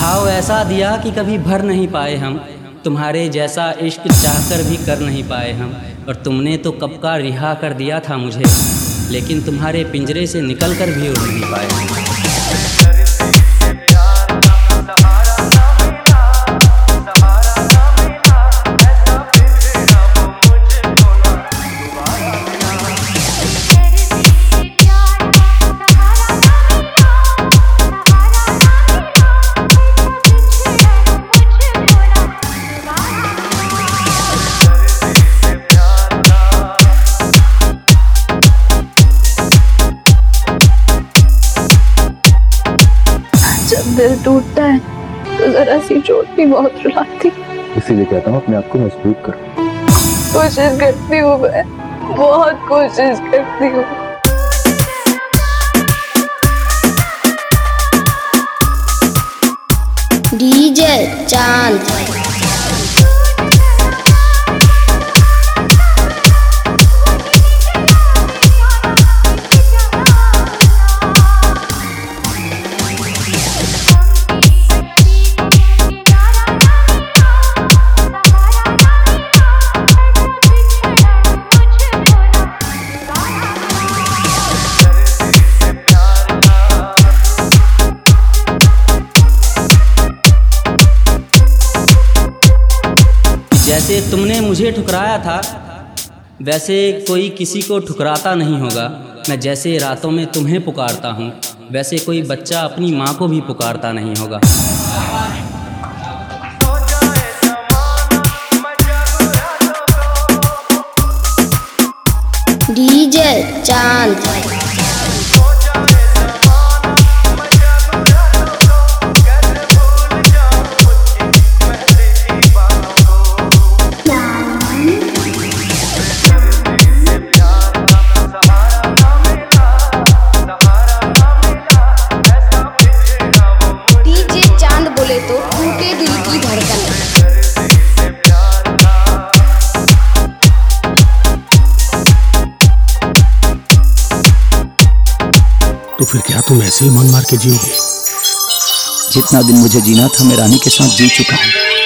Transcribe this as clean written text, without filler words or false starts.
घाव ऐसा दिया कि कभी भर नहीं पाए हम, तुम्हारे जैसा इश्क चाहकर भी कर नहीं पाए हम। और तुमने तो कब का रिहा कर दिया था मुझे, लेकिन तुम्हारे पिंजरे से निकल कर भी उड़ नहीं पाए हम। जब दिल टूटता है तो जरा सी चोट भी बहुत रुलाती। इसीलिए कहता हूँ अपने आप को मजबूत कर। कोशिश करती हूँ मैं, बहुत कोशिश करती हूँ। डीजे चांद। जैसे तुमने मुझे ठुकराया था, वैसे कोई किसी को ठुकराता नहीं होगा। मैं जैसे रातों में तुम्हें पुकारता हूँ, वैसे कोई बच्चा अपनी माँ को भी पुकारता नहीं होगा। डीजे चांद। बोले तो टूटे दिल की धड़कन। तो फिर क्या तुम ऐसे ही मन मार के जियोगे? जितना दिन मुझे जीना था मैं रानी के साथ जी चुका हूँ।